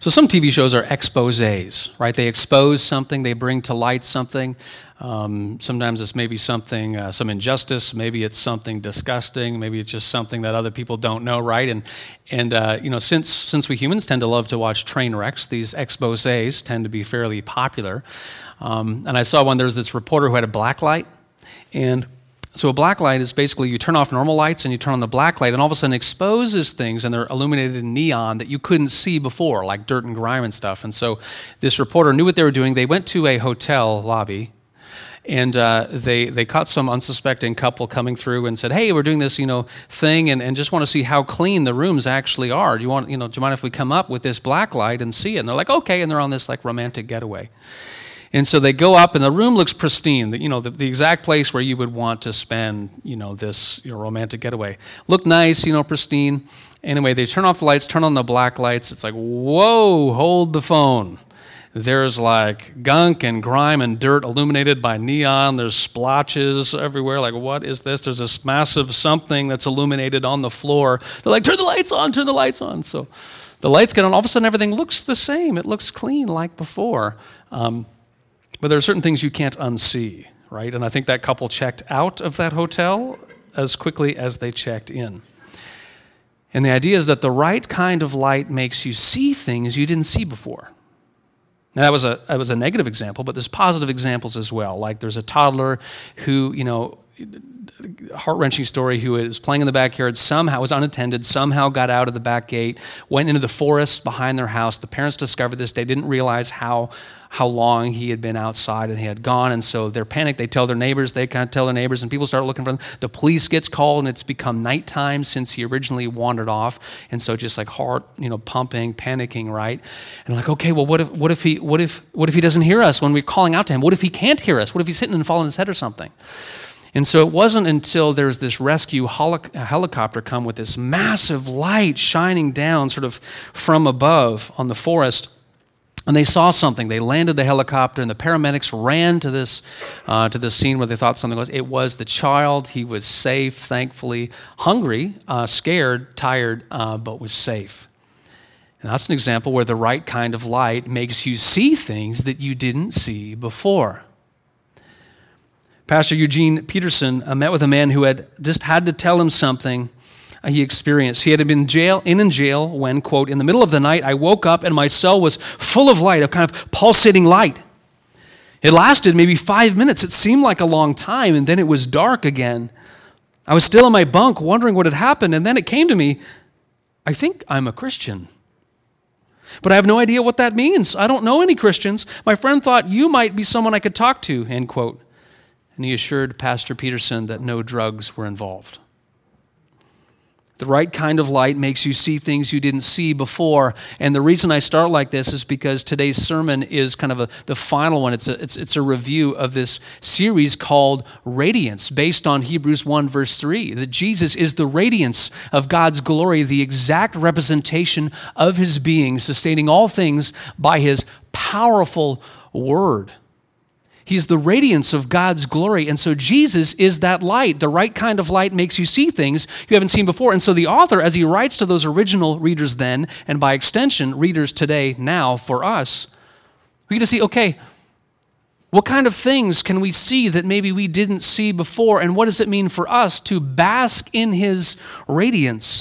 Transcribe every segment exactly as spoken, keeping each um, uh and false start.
So some T V shows are exposés, right? They expose something, they bring to light something. Um, sometimes it's maybe something, uh, some injustice, maybe it's something disgusting, maybe it's just something that other people don't know, right? And, and uh, you know, since since we humans tend to love to watch train wrecks, these exposés tend to be fairly popular. Um, and I saw one, there was this reporter who had a black light, and so a black light is basically you turn off normal lights and you turn on the black light, and all of a sudden exposes things, and they're illuminated in neon that you couldn't see before, like dirt and grime and stuff. And so this reporter knew what they were doing. They went to a hotel lobby, and uh, they they caught some unsuspecting couple coming through and said, "Hey, we're doing this, you know, thing, and, and just want to see how clean the rooms actually are. Do you want, you know, do you mind if we come up with this black light and see it?" And they're like, "Okay," and they're on this like romantic getaway. And so they go up, and the room looks pristine, you know, the, the exact place where you would want to spend, you know, this you know, romantic getaway. Looked nice, you know, pristine. Anyway, they turn off the lights, turn on the black lights. It's like, whoa, hold the phone. There's like gunk and grime and dirt illuminated by neon. There's splotches everywhere. Like, what is this? There's this massive something that's illuminated on the floor. They're like, turn the lights on, turn the lights on. So the lights get on. All of a sudden, everything looks the same. It looks clean like before. Um, But there are certain things you can't unsee, right? And I think that couple checked out of that hotel as quickly as they checked in. And the idea is that the right kind of light makes you see things you didn't see before. Now, that was a that was a negative example, but there's positive examples as well. Like there's a toddler who, you know, heart-wrenching story, who was playing in the backyard, somehow was unattended, somehow got out of the back gate, went into the forest behind their house. The parents discovered this. They didn't realize how how long he had been outside and he had gone, and so they're panicked. They tell their neighbors, they kind of tell their neighbors, and people start looking for them. The police gets called, and it's become nighttime since he originally wandered off, and so just like heart, you know, pumping, panicking, right? And like, okay, well, what if what if he what if what if he doesn't hear us when we're calling out to him? What if he can't hear us? What if he's sitting and falling his head or something? And so it wasn't until there's this rescue holo- helicopter come with this massive light shining down sort of from above on the forest, and they saw something. They landed the helicopter, and the paramedics ran to this uh, to this scene where they thought something was. It was the child. He was safe, thankfully, hungry, uh, scared, tired, uh, but was safe. And that's an example where the right kind of light makes you see things that you didn't see before. Pastor Eugene Peterson uh, met with a man who had just had to tell him something uh, he experienced. He had been in jail, in in jail when, quote, "in the middle of the night, I woke up and my cell was full of light, of kind of pulsating light. It lasted maybe five minutes. It seemed like a long time, and then it was dark again. I was still in my bunk wondering what had happened, and then it came to me, I think I'm a Christian. But I have no idea what that means. I don't know any Christians. My friend thought you might be someone I could talk to," end quote. And he assured Pastor Peterson that no drugs were involved. The right kind of light makes you see things you didn't see before. And the reason I start like this is because today's sermon is kind of a, the final one. It's a, it's, it's a review of this series called Radiance, based on Hebrews one, verse three, that Jesus is the radiance of God's glory, the exact representation of his being, sustaining all things by his powerful word. He's the radiance of God's glory. And so Jesus is that light. The right kind of light makes you see things you haven't seen before. And so the author, as he writes to those original readers then, and by extension, readers today, now, for us, we get to see, okay, what kind of things can we see that maybe we didn't see before? And what does it mean for us to bask in his radiance?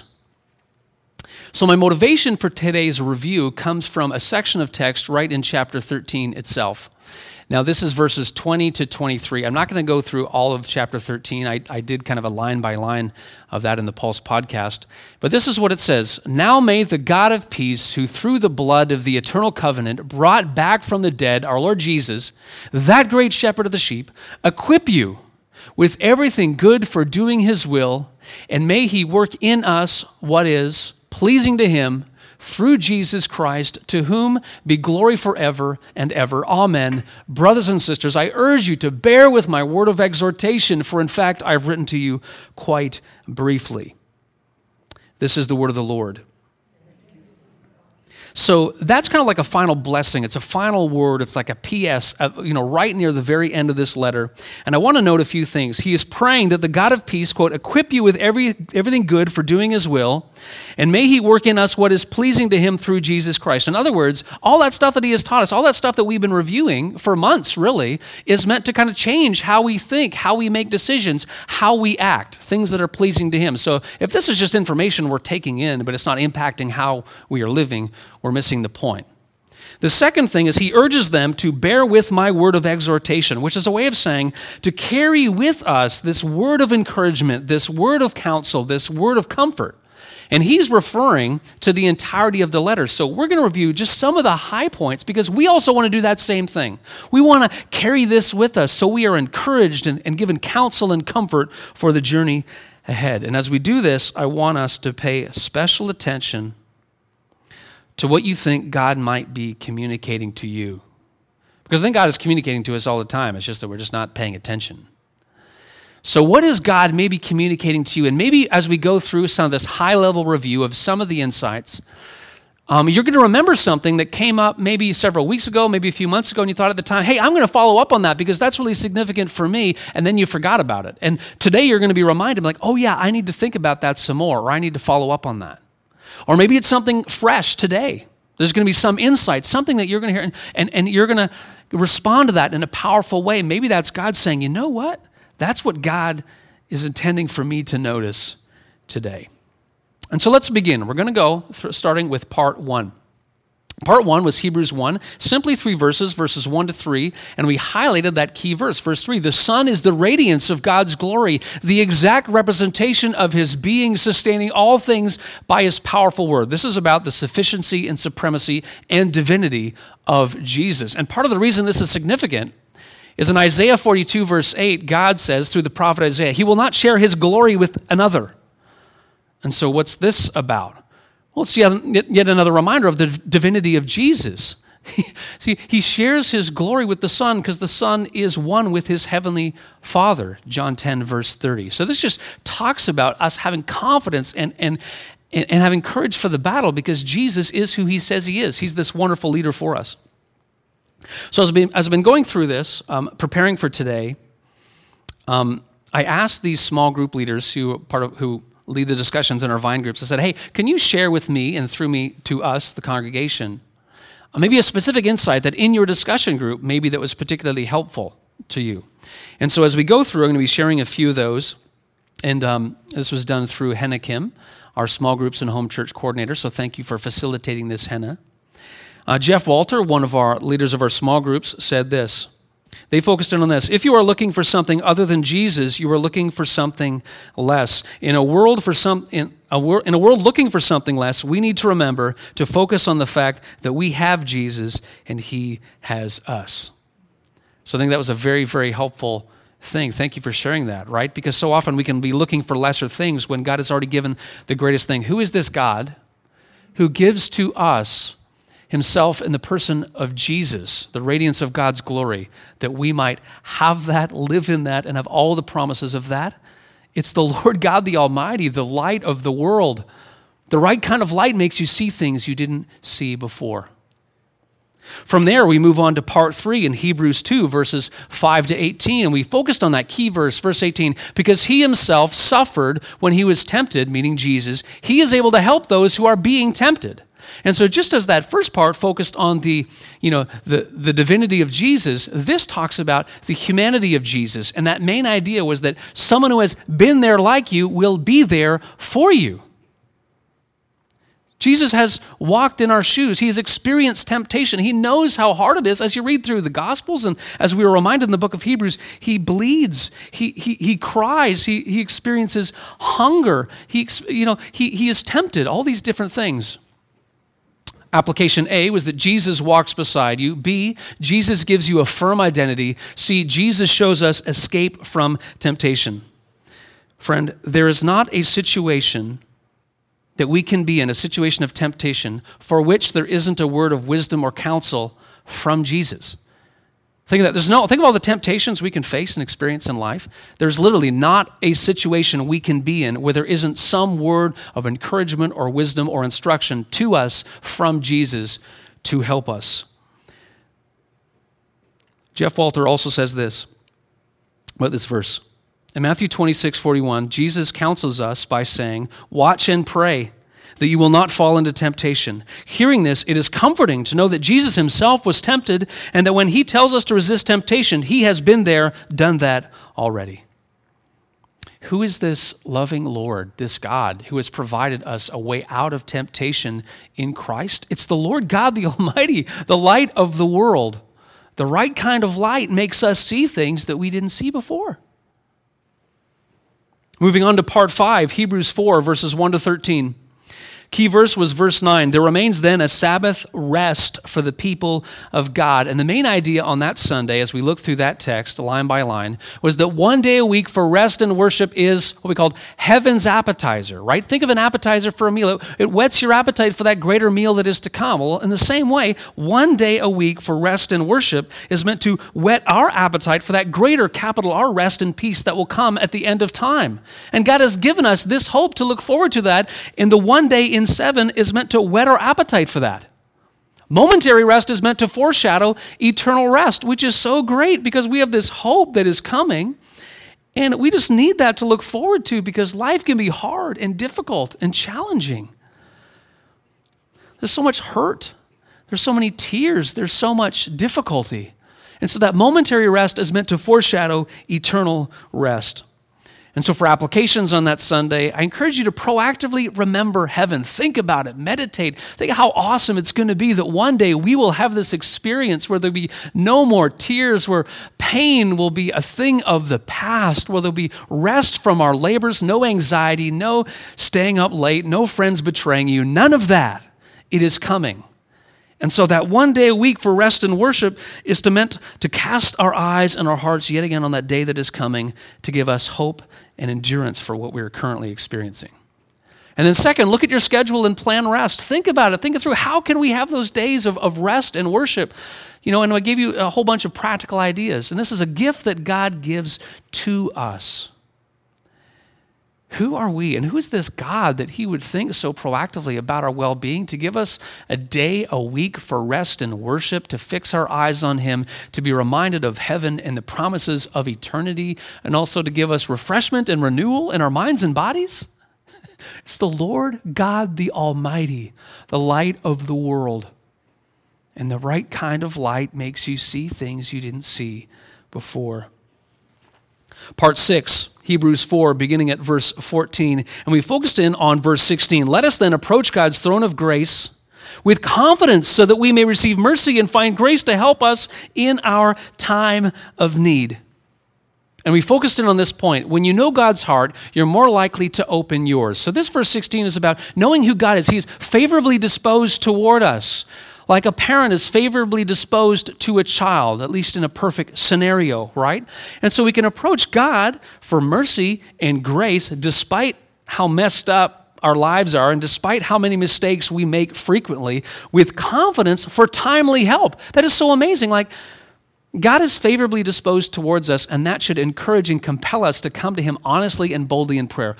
So my motivation for today's review comes from a section of text right in chapter thirteen itself. Now, this is verses twenty to twenty-three. I'm not going to go through all of chapter thirteen. I, I did kind of a line by line of that in the Pulse podcast. But this is what it says. "Now may the God of peace, who through the blood of the eternal covenant brought back from the dead our Lord Jesus, that great shepherd of the sheep, equip you with everything good for doing his will, and may he work in us what is pleasing to him, through Jesus Christ, to whom be glory forever and ever. Amen." Brothers and sisters, I urge you to bear with my word of exhortation, for in fact, I've written to you quite briefly. This is the word of the Lord. So that's kind of like a final blessing. It's a final word. It's like a P S, uh, you know, right near the very end of this letter. And I want to note a few things. He is praying that the God of peace, quote, equip you with every everything good for doing his will, and may he work in us what is pleasing to him through Jesus Christ. In other words, all that stuff that he has taught us, all that stuff that we've been reviewing for months, really, is meant to kind of change how we think, how we make decisions, how we act, things that are pleasing to him. So if this is just information we're taking in, but it's not impacting how we are living, we're missing the point. The second thing is he urges them to bear with my word of exhortation, which is a way of saying to carry with us this word of encouragement, this word of counsel, this word of comfort. And he's referring to the entirety of the letter. So we're going to review just some of the high points because we also want to do that same thing. We want to carry this with us so we are encouraged and, and given counsel and comfort for the journey ahead. And as we do this, I want us to pay special attention to what you think God might be communicating to you. Because I think God is communicating to us all the time. It's just that we're just not paying attention. So what is God maybe communicating to you? And maybe as we go through some of this high-level review of some of the insights, um, you're going to remember something that came up maybe several weeks ago, maybe a few months ago, and you thought at the time, hey, I'm going to follow up on that because that's really significant for me, and then you forgot about it. And today you're going to be reminded, like, oh yeah, I need to think about that some more, or I need to follow up on that. Or maybe it's something fresh today. There's going to be some insight, something that you're going to hear, and, and, and you're going to respond to that in a powerful way. Maybe that's God saying, you know what? That's what God is intending for me to notice today. And so let's begin. We're going to go th- starting with part one. Part one was Hebrews one, simply three verses, verses one to three, and we highlighted that key verse, verse three. The Son is the radiance of God's glory, the exact representation of his being, sustaining all things by his powerful word. This is about the sufficiency and supremacy and divinity of Jesus. And part of the reason this is significant is in Isaiah forty-two, verse eight, God says through the prophet Isaiah, he will not share his glory with another. And so what's this about? Well, it's yet, yet another reminder of the divinity of Jesus. See, he shares his glory with the Son because the Son is one with his heavenly Father, John ten, verse thirty. So this just talks about us having confidence and, and, and having courage for the battle because Jesus is who he says he is. He's this wonderful leader for us. So as I've been, as I've been going through this, um, preparing for today, um, I asked these small group leaders who part of who lead the discussions in our Vine groups. I said, hey, can you share with me and through me to us, the congregation, uh, maybe a specific insight that in your discussion group, maybe that was particularly helpful to you. And so as we go through, I'm going to be sharing a few of those. And um, this was done through Henna Kim, our small groups and home church coordinator. So thank you for facilitating this, Henna. Uh, Jeff Walter, one of our leaders of our small groups, said this. They focused in on this. If you are looking for something other than Jesus, you are looking for something less. In a world for some in a, wor- in a world looking for something less, we need to remember to focus on the fact that we have Jesus and he has us. So I think that was a very, very helpful thing. Thank you for sharing that, right? Because so often we can be looking for lesser things when God has already given the greatest thing. Who is this God who gives to us himself in the person of Jesus, the radiance of God's glory, that we might have that, live in that, and have all the promises of that? It's the Lord God the Almighty, the light of the world. The right kind of light makes you see things you didn't see before. From there, we move on to part three in Hebrews two, verses five to eighteen, and we focused on that key verse, verse eighteen, because he himself suffered when he was tempted, meaning Jesus. He is able to help those who are being tempted. And so just as that first part focused on the, you know, the, the divinity of Jesus, this talks about the humanity of Jesus. And that main idea was that someone who has been there like you will be there for you. Jesus has walked in our shoes. He has experienced temptation. He knows how hard it is. As you read through the Gospels and as we were reminded in the book of Hebrews, he bleeds, he he, he cries, he, he experiences hunger, he, you know, he, he is tempted, all these different things. Application A was that Jesus walks beside you. B, Jesus gives you a firm identity. C, Jesus shows us escape from temptation. Friend, there is not a situation that we can be in, a situation of temptation, for which there isn't a word of wisdom or counsel from Jesus. Think of that. There's no, think of all the temptations we can face and experience in life. There's literally not a situation we can be in where there isn't some word of encouragement or wisdom or instruction to us from Jesus to help us. Jeff Walter also says this about this verse. In Matthew twenty-six forty-one, Jesus counsels us by saying, "Watch and pray, that you will not fall into temptation." Hearing this, it is comforting to know that Jesus himself was tempted, and that when he tells us to resist temptation, he has been there, done that already. Who is this loving Lord, this God, who has provided us a way out of temptation in Christ? It's the Lord God, the Almighty, the light of the world. The right kind of light makes us see things that we didn't see before. Moving on to part five, Hebrews four, verses one to thirteen. Key verse was verse nine. There remains then a Sabbath rest for the people of God. And the main idea on that Sunday, as we look through that text line by line, was that one day a week for rest and worship is what we called heaven's appetizer, right? Think of an appetizer for a meal. It, it whets your appetite for that greater meal that is to come. Well, in the same way, one day a week for rest and worship is meant to whet our appetite for that greater capital R rest and peace that will come at the end of time. And God has given us this hope to look forward to that, in the one day in seven is meant to whet our appetite for that. Momentary rest is meant to foreshadow eternal rest, which is so great because we have this hope that is coming, and we just need that to look forward to because life can be hard and difficult and challenging. There's so much hurt. There's so many tears. There's so much difficulty. And so that momentary rest is meant to foreshadow eternal rest. And so for applications on that Sunday, I encourage you to proactively remember heaven. Think about it. Meditate. Think how awesome it's going to be that one day we will have this experience where there'll be no more tears, where pain will be a thing of the past, where there'll be rest from our labors, no anxiety, no staying up late, no friends betraying you, none of that. It is coming. And so that one day a week for rest and worship is to meant to cast our eyes and our hearts yet again on that day that is coming to give us hope and endurance for what we are currently experiencing. And then second, look at your schedule and plan rest. Think about it. Think it through. How can we have those days of, of rest and worship? You know, and I gave you a whole bunch of practical ideas. And this is a gift that God gives to us. Who are we, and who is this God that he would think so proactively about our well-being, to give us a day a week for rest and worship, to fix our eyes on him, to be reminded of heaven and the promises of eternity, and also to give us refreshment and renewal in our minds and bodies? It's the Lord God, the Almighty, the light of the world. And the right kind of light makes you see things you didn't see before. Part six, Hebrews four, beginning at verse fourteen. And we focused in on verse sixteen. Let us then approach God's throne of grace with confidence so that we may receive mercy and find grace to help us in our time of need. And we focused in on this point. When you know God's heart, you're more likely to open yours. So this verse sixteen is about knowing who God is. He's favorably disposed toward us, like a parent is favorably disposed to a child, at least in a perfect scenario, right? And so we can approach God for mercy and grace despite how messed up our lives are and despite how many mistakes we make frequently, with confidence for timely help. That is so amazing. Like, God is favorably disposed towards us, and that should encourage and compel us to come to him honestly and boldly in prayer.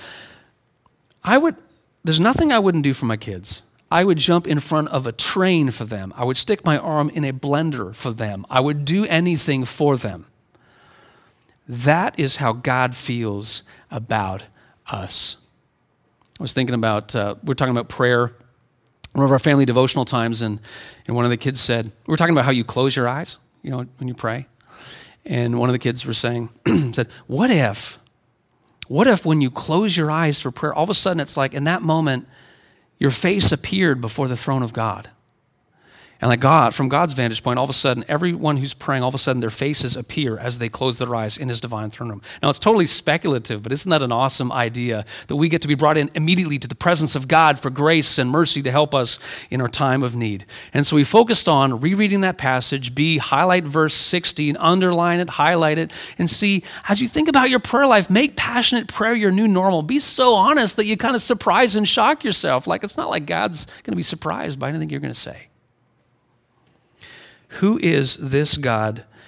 I would, there's nothing I wouldn't do for my kids. I would jump in front of a train for them. I would stick my arm in a blender for them. I would do anything for them. That is how God feels about us. I was thinking about, uh, we're talking about prayer, one of our family devotional times, and, and one of the kids said, we were talking about how you close your eyes, you know, when you pray. And one of the kids were saying, said, what if, what if when you close your eyes for prayer, all of a sudden it's like in that moment, your face appeared before the throne of God. And like God, from God's vantage point, all of a sudden, everyone who's praying, all of a sudden their faces appear as they close their eyes in his divine throne room. Now, it's totally speculative, but isn't that an awesome idea that we get to be brought in immediately to the presence of God for grace and mercy to help us in our time of need? And so we focused on rereading that passage. B, highlight verse sixteen, underline it, highlight it, and see, as you think about your prayer life, make passionate prayer your new normal. Be so honest that you kind of surprise and shock yourself. Like, it's not like God's going to be surprised by anything you're going to say. Who is this God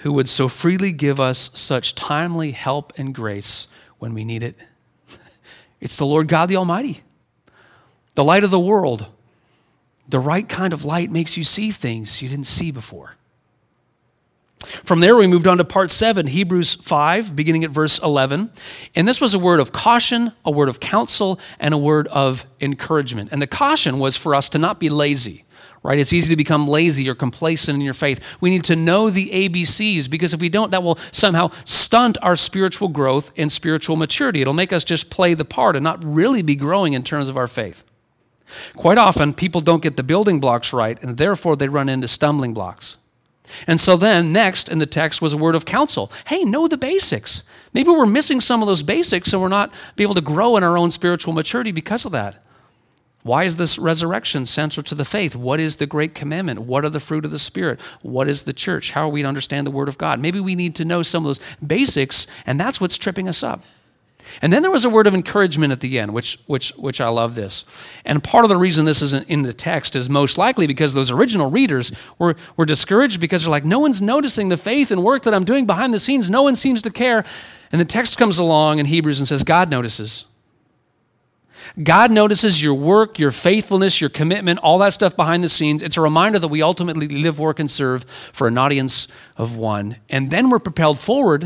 who would so freely give us such timely help and grace when we need it. It's the Lord God the Almighty, the light of the world. The right kind of light makes you see things you didn't see before. From there, we moved on to part seven, Hebrews five, beginning at verse eleven. And this was a word of caution, a word of counsel, and a word of encouragement. And the caution was for us to not be lazy, right? It's easy to become lazy or complacent in your faith. We need to know the A B Cs, because if we don't, that will somehow stunt our spiritual growth and spiritual maturity. It'll make us just play the part and not really be growing in terms of our faith. Quite often, people don't get the building blocks right, and therefore they run into stumbling blocks. And so then, next in the text was a word of counsel. Hey, know the basics. Maybe we're missing some of those basics and we're not be able to grow in our own spiritual maturity because of that. Why is this resurrection central to the faith? What is the great commandment? What are the fruit of the Spirit? What is the church? How are we to understand the Word of God? Maybe we need to know some of those basics, and that's what's tripping us up. And then there was a word of encouragement at the end, which which which I love this. And part of the reason this isn't in the text is most likely because those original readers were, were discouraged because they're like, no one's noticing the faith and work that I'm doing behind the scenes. No one seems to care. And the text comes along in Hebrews and says, God notices. God notices your work, your faithfulness, your commitment, all that stuff behind the scenes. It's a reminder that we ultimately live, work, and serve for an audience of one. And then we're propelled forward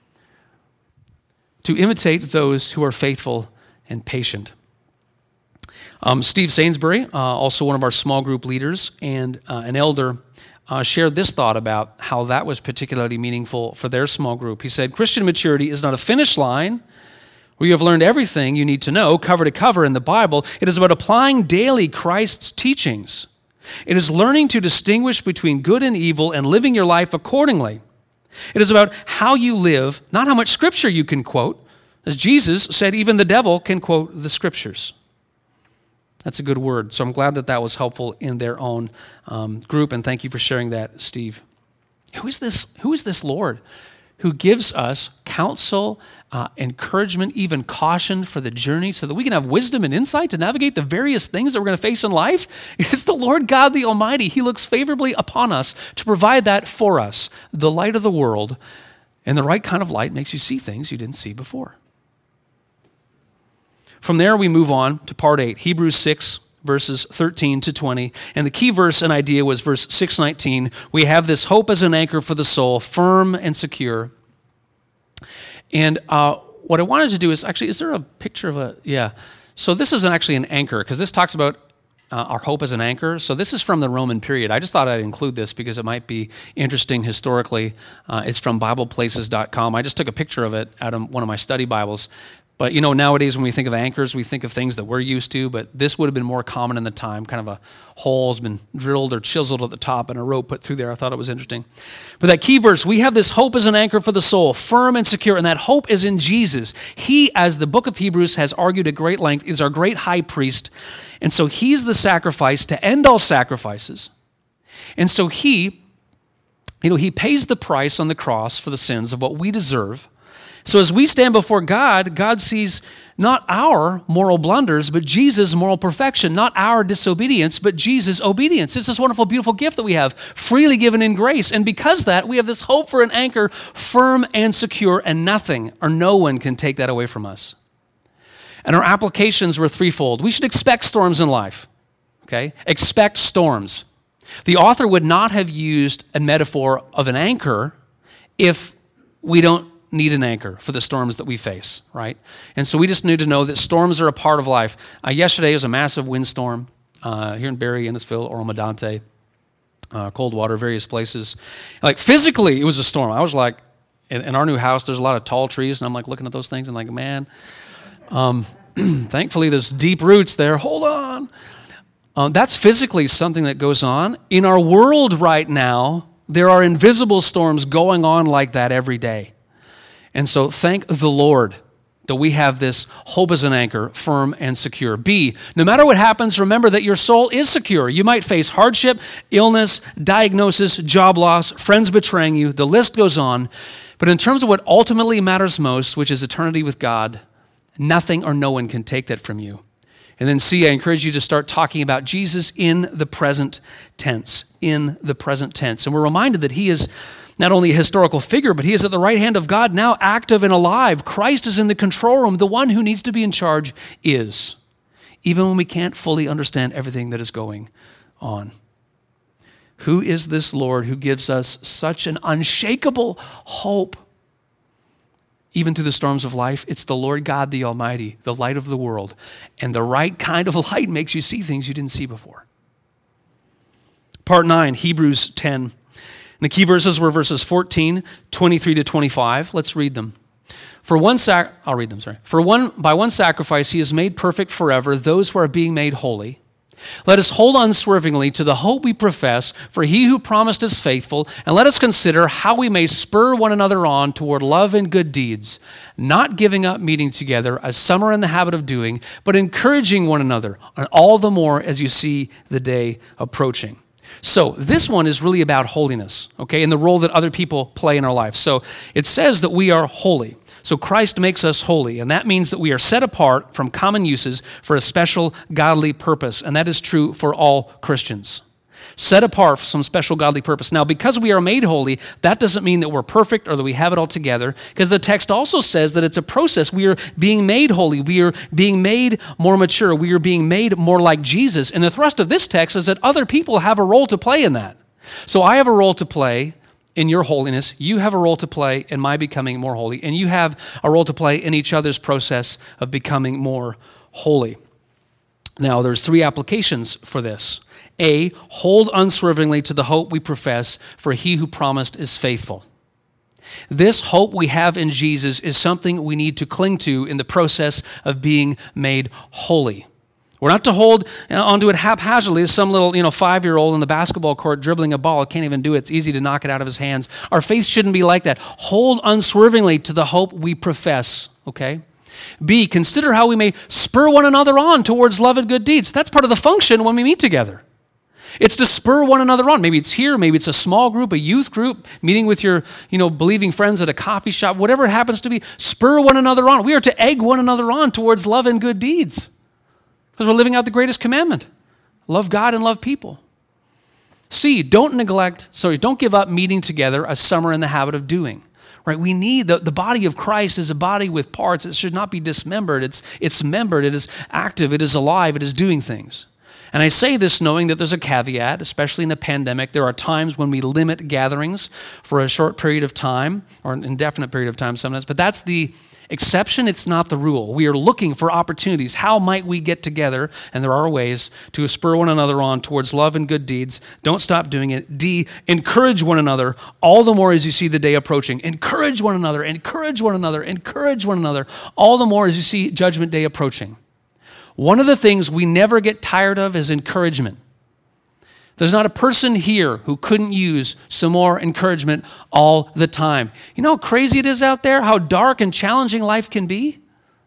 to imitate those who are faithful and patient. Um, Steve Sainsbury, uh, also one of our small group leaders and uh, an elder, uh, shared this thought about how that was particularly meaningful for their small group. He said, Christian maturity is not a finish line where you have learned everything you need to know cover to cover in the Bible. It is about applying daily Christ's teachings. It is learning to distinguish between good and evil and living your life accordingly. It is about how you live, not how much scripture you can quote. As Jesus said, even the devil can quote the scriptures. That's a good word. So I'm glad that that was helpful in their own um, group, and thank you for sharing that, Steve. Who is this, who is this Lord who gives us counsel, uh, encouragement, even caution for the journey so that we can have wisdom and insight to navigate the various things that we're going to face in life? It's the Lord God the Almighty. He looks favorably upon us to provide that for us, the light of the world, and the right kind of light makes you see things you didn't see before. From there, we move on to part eight, Hebrews six, verses thirteen to twenty. And the key verse and idea was verse six nineteen. We have this hope as an anchor for the soul, firm and secure. And uh, what I wanted to do is, actually, is there a picture of a, yeah. So this is an, actually an anchor, because this talks about uh, our hope as an anchor. So this is from the Roman period. I just thought I'd include this because it might be interesting historically. Uh, it's from Bible Places dot com. I just took a picture of it out of one of my study Bibles. But, you know, nowadays when we think of anchors, we think of things that we're used to, but this would have been more common in the time. Kind of a hole has been drilled or chiseled at the top and a rope put through there. I thought it was interesting. But that key verse, we have this hope as an anchor for the soul, firm and secure, and that hope is in Jesus. He, as the book of Hebrews has argued at great length, is our great high priest, and so he's the sacrifice to end all sacrifices. And so he, you know, he pays the price on the cross for the sins of what we deserve. So as we stand before God, God sees not our moral blunders, but Jesus' moral perfection, not our disobedience, but Jesus' obedience. It's this wonderful, beautiful gift that we have, freely given in grace. And because of that, we have this hope for an anchor, firm and secure, and nothing or no one can take that away from us. And our applications were threefold. We should expect storms in life, okay? Expect storms. The author would not have used a metaphor of an anchor if we don't need an anchor for the storms that we face, right? And so we just need to know that storms are a part of life. Uh, yesterday was a massive windstorm uh, here in Barrie, Innisfil, Oro-Medonte, uh, Coldwater, various places. Like physically, it was a storm. I was like, in, in our new house, there's a lot of tall trees, and I'm like looking at those things and like, man, um, thankfully there's deep roots there. Hold on. Um, that's physically something that goes on. In our world right now, there are invisible storms going on like that every day. And so thank the Lord that we have this hope as an anchor, firm and secure. B, no matter what happens, remember that your soul is secure. You might face hardship, illness, diagnosis, job loss, friends betraying you. The list goes on. But in terms of what ultimately matters most, which is eternity with God, nothing or no one can take that from you. And then C, I encourage you to start talking about Jesus in the present tense, in the present tense. And we're reminded that he is not only a historical figure, but he is at the right hand of God, now active and alive. Christ is in the control room. The one who needs to be in charge is, even when we can't fully understand everything that is going on. Who is this Lord who gives us such an unshakable hope, even through the storms of life? It's the Lord God, the Almighty, the light of the world. And the right kind of light makes you see things you didn't see before. Part nine, Hebrews ten. And the key verses were verses fourteen, twenty-three to twenty-five. Let's read them. For one sac, I'll read them, sorry. For one, by one sacrifice he has made perfect forever those who are being made holy. Let us hold unswervingly to the hope we profess, for he who promised is faithful, and let us consider how we may spur one another on toward love and good deeds, not giving up meeting together, as some are in the habit of doing, but encouraging one another, and all the more as you see the day approaching. So this one is really about holiness, okay, and the role that other people play in our life. So it says that we are holy. So Christ makes us holy, and that means that we are set apart from common uses for a special godly purpose, and that is true for all Christians. Set apart for some special godly purpose. Now, because we are made holy, that doesn't mean that we're perfect or that we have it all together, because the text also says that it's a process. We are being made holy. We are being made more mature. We are being made more like Jesus, and the thrust of this text is that other people have a role to play in that. So I have a role to play in your holiness, you have a role to play in my becoming more holy, and you have a role to play in each other's process of becoming more holy. Now, there's three applications for this. A, hold unswervingly to the hope we profess, for he who promised is faithful. This hope we have in Jesus is something we need to cling to in the process of being made holy. We're not to hold onto it haphazardly as some little, you know, five-year-old in the basketball court dribbling a ball. Can't even do it. It's easy to knock it out of his hands. Our faith shouldn't be like that. Hold unswervingly to the hope we profess, okay? B, consider how we may spur one another on towards love and good deeds. That's part of the function when we meet together. It's to spur one another on. Maybe it's here, maybe it's a small group, a youth group, meeting with your, you know, believing friends at a coffee shop, whatever it happens to be, spur one another on. We are to egg one another on towards love and good deeds. Because we're living out the greatest commandment. Love God and love people. C, don't neglect, sorry, don't give up meeting together as some are in the habit of doing. Right? We need, the, the body of Christ is a body with parts. It should not be dismembered. It's, it's membered. It is active. It is alive. It is doing things. And I say this knowing that there's a caveat, especially in a pandemic. There are times when we limit gatherings for a short period of time, or an indefinite period of time sometimes, but that's the exception, it's not the rule. We are looking for opportunities. How might we get together? And there are ways to spur one another on towards love and good deeds. Don't stop doing it. D, encourage one another, all the more as you see the day approaching. Encourage one another, encourage one another, encourage one another, all the more as you see Judgment Day approaching. One of the things we never get tired of is encouragement. There's not a person here who couldn't use some more encouragement all the time. You know how crazy it is out there? How dark and challenging life can be?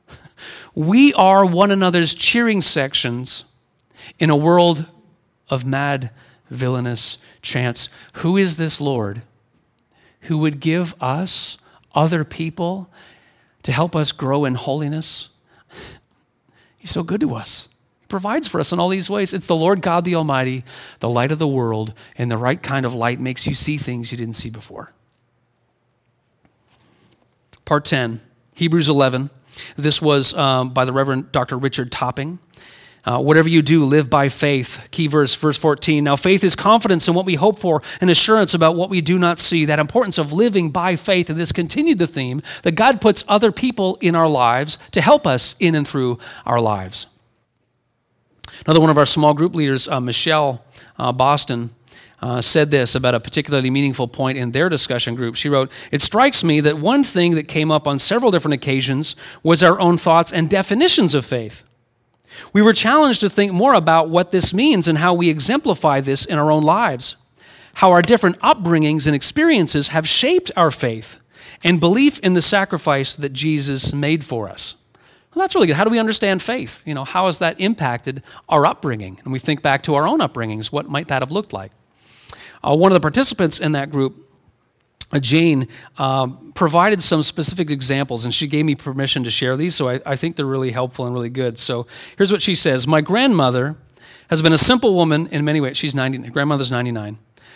We are one another's cheering sections in a world of mad, villainous chants. Who is this Lord who would give us other people to help us grow in holiness? He's so good to us. Provides for us in all these ways. It's the Lord God the Almighty, the light of the world, and the right kind of light makes you see things you didn't see before. Part ten, Hebrews eleven. This was um, by the Reverend Doctor Richard Topping. Uh, whatever you do, live by faith. Key verse, verse fourteen. Now faith is confidence in what we hope for and assurance about what we do not see. That importance of living by faith, and this continued the theme that God puts other people in our lives to help us in and through our lives. Another one of our small group leaders, uh, Michelle uh, Boston, uh, said this about a particularly meaningful point in their discussion group. She wrote, "It strikes me that one thing that came up on several different occasions was our own thoughts and definitions of faith. We were challenged to think more about what this means and how we exemplify this in our own lives, how our different upbringings and experiences have shaped our faith and belief in the sacrifice that Jesus made for us." Well, that's really good. How do we understand faith? You know, how has that impacted our upbringing? And we think back to our own upbringings. What might that have looked like? Uh, one of the participants in that group, uh, Jane, um, provided some specific examples, and she gave me permission to share these, so I, I think they're really helpful and really good. So here's what she says. "My grandmother has been a simple woman in many ways." She's ninety. Grandmother's ninety-nine.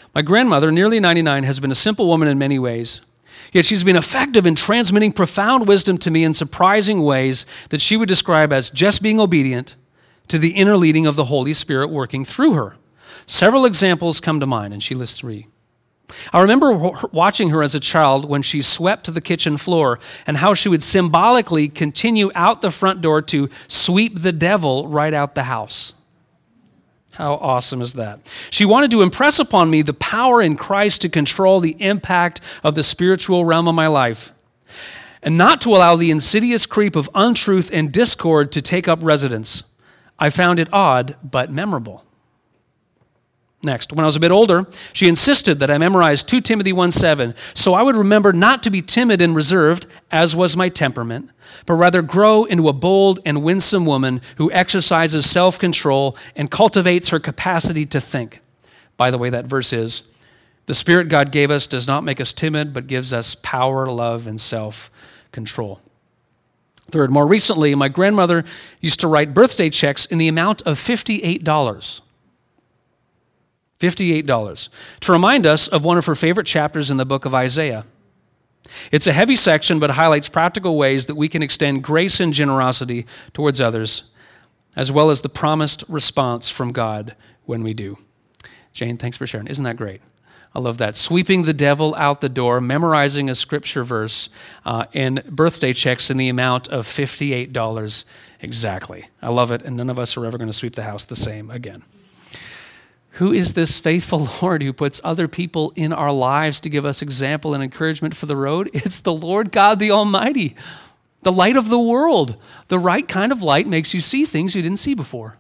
My grandmother, nearly ninety-nine, has been a simple woman in many ways, yet she's been effective in transmitting profound wisdom to me in surprising ways that she would describe as just being obedient to the inner leading of the Holy Spirit working through her. Several examples come to mind, and she lists three. I remember watching her as a child when she swept the kitchen floor and how she would symbolically continue out the front door to sweep the devil right out the house. How awesome is that? She wanted to impress upon me the power in Christ to control the impact of the spiritual realm of my life and not to allow the insidious creep of untruth and discord to take up residence. I found it odd but memorable. Next, when I was a bit older, she insisted that I memorize Second Timothy one seven, so I would remember not to be timid and reserved, as was my temperament, but rather grow into a bold and winsome woman who exercises self-control and cultivates her capacity to think. By the way, that verse is, the Spirit God gave us does not make us timid, but gives us power, love, and self-control. Third, more recently, my grandmother used to write birthday checks in the amount of fifty-eight dollars. fifty-eight dollars, to remind us of one of her favorite chapters in the book of Isaiah. It's a heavy section, but highlights practical ways that we can extend grace and generosity towards others, as well as the promised response from God when we do. Jane, thanks for sharing. Isn't that great? I love that. Sweeping the devil out the door, memorizing a scripture verse, uh, and birthday checks in the amount of fifty-eight dollars exactly. I love it, and none of us are ever going to sweep the house the same again. Who is this faithful Lord who puts other people in our lives to give us example and encouragement for the road? It's the Lord God the Almighty, the light of the world. The right kind of light makes you see things you didn't see before.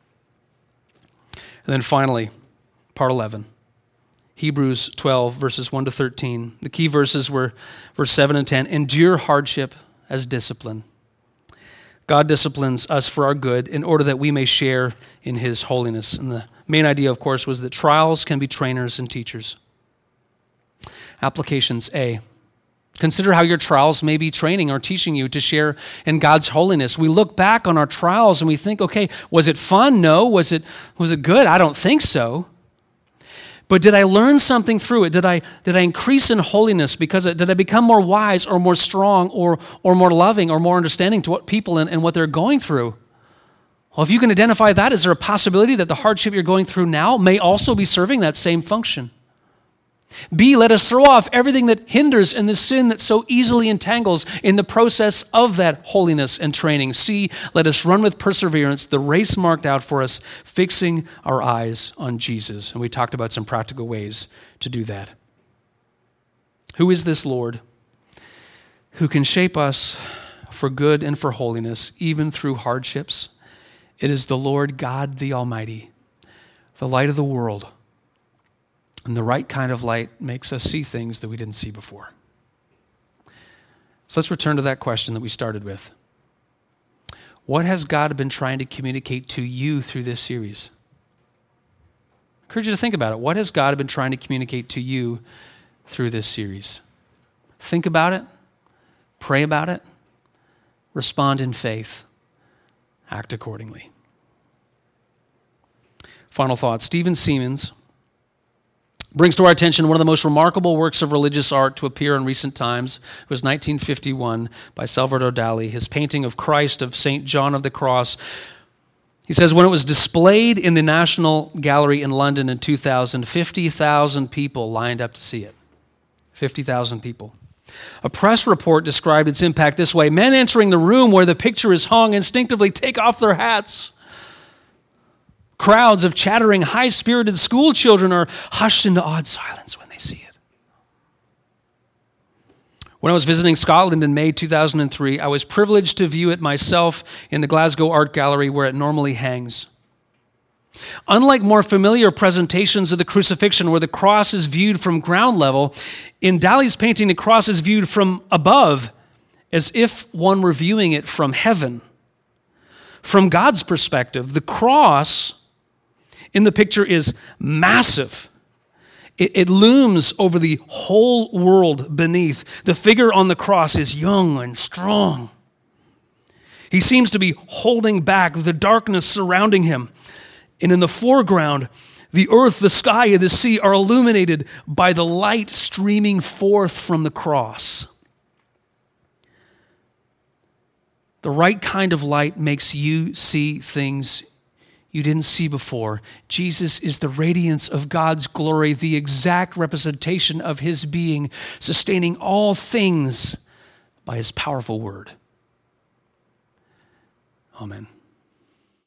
And then finally, part eleven, Hebrews twelve, verses one to thirteen. The key verses were verse seven and ten. Endure hardship as discipline. God disciplines us for our good in order that we may share in his holiness. And the main idea, of course, was that trials can be trainers and teachers. Applications A. Consider how your trials may be training or teaching you to share in God's holiness. We look back on our trials and we think, okay, was it fun? No. Was it, was it good? I don't think so. But did I learn something through it? Did I, did I increase in holiness because it, did I become more wise or more strong or, or more loving or more understanding to what people and, and what they're going through? Well, if you can identify that, is there a possibility that the hardship you're going through now may also be serving that same function? B, let us throw off everything that hinders and the sin that so easily entangles in the process of that holiness and training. C, let us run with perseverance the race marked out for us, fixing our eyes on Jesus. And we talked about some practical ways to do that. Who is this Lord who can shape us for good and for holiness, even through hardships? It is the Lord God the Almighty, the light of the world. And the right kind of light makes us see things that we didn't see before. So let's return to that question that we started with. What has God been trying to communicate to you through this series? I encourage you to think about it. What has God been trying to communicate to you through this series? Think about it. Pray about it. Respond in faith. Act accordingly. Final thought. Stephen Siemens brings to our attention one of the most remarkable works of religious art to appear in recent times. It was nineteen fifty-one by Salvador Dali, his painting of Christ of Saint John of the Cross. He says, when it was displayed in the National Gallery in London in two thousand, fifty thousand people lined up to see it. fifty thousand people. A press report described its impact this way: men entering the room where the picture is hung instinctively take off their hats. Crowds of chattering, high-spirited school children are hushed into awed silence when they see it. When I was visiting Scotland in May two thousand three, I was privileged to view it myself in the Glasgow Art Gallery where it normally hangs. Unlike more familiar presentations of the crucifixion where the cross is viewed from ground level, in Dali's painting the cross is viewed from above as if one were viewing it from heaven. From God's perspective, the cross in the picture is massive. It, it looms over the whole world beneath. The figure on the cross is young and strong. He seems to be holding back the darkness surrounding him. And in the foreground, The earth, the sky, and the sea are illuminated by the light streaming forth from the cross. The right kind of light makes you see things you didn't see before. Jesus is the radiance of God's glory, the exact representation of his being, sustaining all things by his powerful word. Amen.